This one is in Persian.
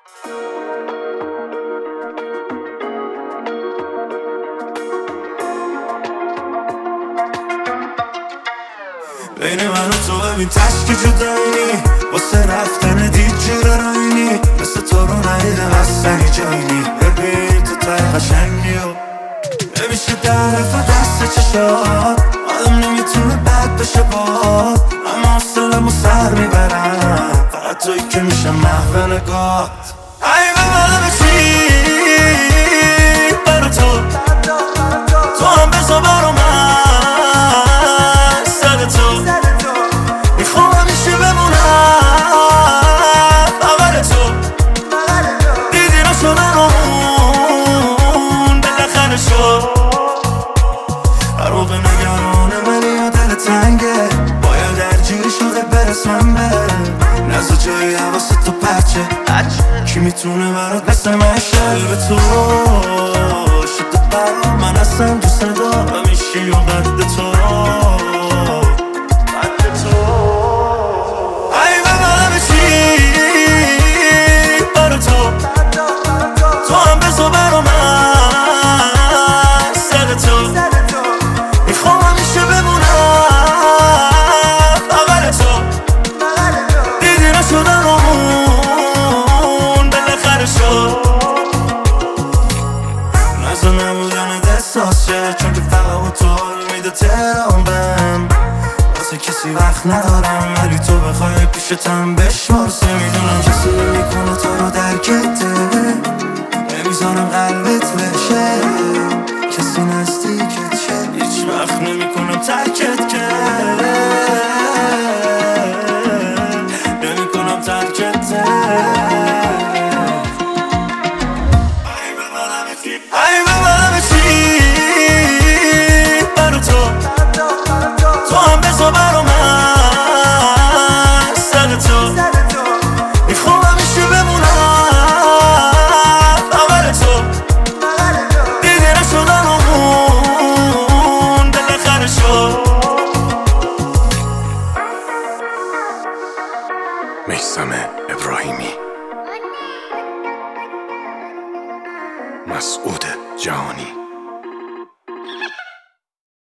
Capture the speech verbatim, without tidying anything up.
بین من و تو ببین تشکی جدایینی، واسه رفتن دید جیره راینی، مثل تو رو ندیدم اصلا جایینی. ببین تو تای قشنگی و نمیشه درفت دست چشات، آدم نمیتونه بد بشه باد، اما حسلمو سر میبرم فقط توی که میشه محو نگات. ای ببالم چی برا تو، تو هم بزا برا من سر تو، میخوام همیشه بمونم بغل تو، دیدی نشدن اون بالاخره شد. هر موقع نگرانه ولی یا دل تنگه، باید درگیر شده برسم به نزد جایی حواست تو پچه، کی میتونه برات مثل من شه به تو شده برا من اصلا دوست دارم ایشی و قد تو قد تو. ای ببالم چی برا تو، تو هم بزا برا من سر تو، میخوام همیشه بمونم بغل تو، دیدی نشدن اون بالاخره شد. نزا نبودن دستاس شه، چون که فقط با تو میده تهران بهم، واسه کسی وقت ندارم ولی تو بخوای پیشتم بشمارسه. میدونم کسی نمیکنه تو رو درکته، نمیذارم قلبت بشه، کسی نزدیکت شه هیچ وقت نمیکنم ترکت که نمیکنم ترکت که. ای ببالم چی برا تو، تو هم بزا برا من سر تو، میخوام همیشه بمونم بغل تو، دیگه نشدن اون بالاخره شد. میثم ابراهیمی، مسعود جهانی.